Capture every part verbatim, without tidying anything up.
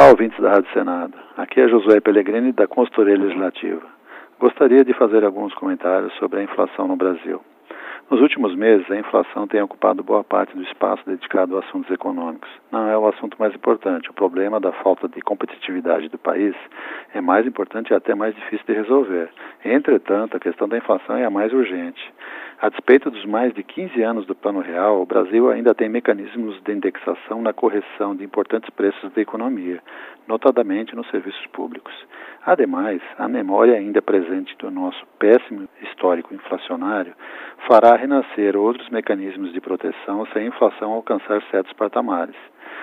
Olá, ouvintes da Rádio Senado. Aqui é Josué Pellegrini, da Consultoria Legislativa. Gostaria de fazer alguns comentários sobre a inflação no Brasil. Nos últimos meses, a inflação tem ocupado boa parte do espaço dedicado a assuntos econômicos. Não é o assunto mais importante. O problema da falta de competitividade do país é mais importante e até mais difícil de resolver. Entretanto, a questão da inflação é a mais urgente. A despeito dos mais de quinze anos do Plano Real, o Brasil ainda tem mecanismos de indexação na correção de importantes preços da economia, notadamente nos serviços públicos. Ademais, a memória ainda presente do nosso péssimo histórico inflacionário fará renascer outros mecanismos de proteção se a inflação alcançar certos patamares.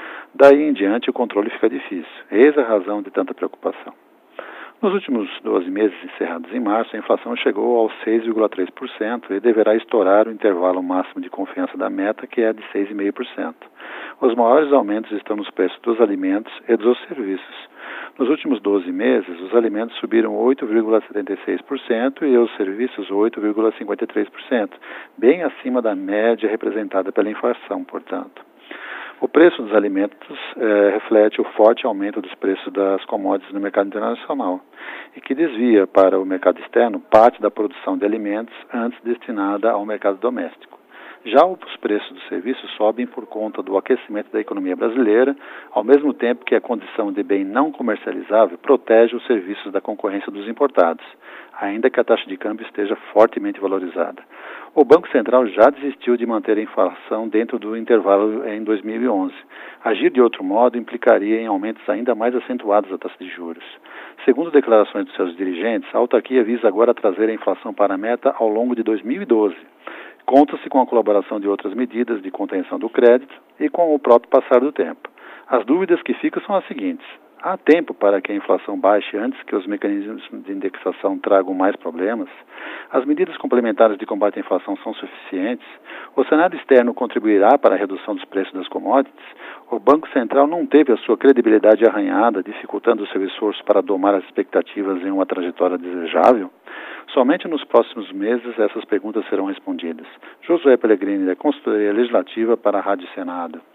Daí em diante, o controle fica difícil. Eis a razão de tanta preocupação. Nos últimos doze meses encerrados em março, a inflação chegou aos seis vírgula três por cento e deverá estourar o intervalo máximo de confiança da meta, que é de seis vírgula cinco por cento. Os maiores aumentos estão nos preços dos alimentos e dos serviços. Nos últimos doze meses, os alimentos subiram oito vírgula setenta e seis por cento e os serviços oito vírgula cinquenta e três por cento, bem acima da média representada pela inflação, portanto. O preço dos alimentos eh, reflete o forte aumento dos preços das commodities no mercado internacional e que desvia para o mercado externo parte da produção de alimentos antes destinada ao mercado doméstico. Já os preços dos serviços sobem por conta do aquecimento da economia brasileira, ao mesmo tempo que a condição de bem não comercializável protege os serviços da concorrência dos importados, ainda que a taxa de câmbio esteja fortemente valorizada. O Banco Central já desistiu de manter a inflação dentro do intervalo em dois mil e onze. Agir de outro modo implicaria em aumentos ainda mais acentuados da taxa de juros. Segundo declarações dos seus dirigentes, a autarquia visa agora trazer a inflação para a meta ao longo de dois mil e doze. Conta-se com a colaboração de outras medidas de contenção do crédito e com o próprio passar do tempo. As dúvidas que ficam são as seguintes. Há tempo para que a inflação baixe antes que os mecanismos de indexação tragam mais problemas? As medidas complementares de combate à inflação são suficientes? O cenário externo contribuirá para a redução dos preços das commodities? O Banco Central não teve a sua credibilidade arranhada, dificultando o seu esforço para domar as expectativas em uma trajetória desejável? Somente nos próximos meses essas perguntas serão respondidas. Josué Pellegrini, da Consultoria Legislativa para a Rádio Senado.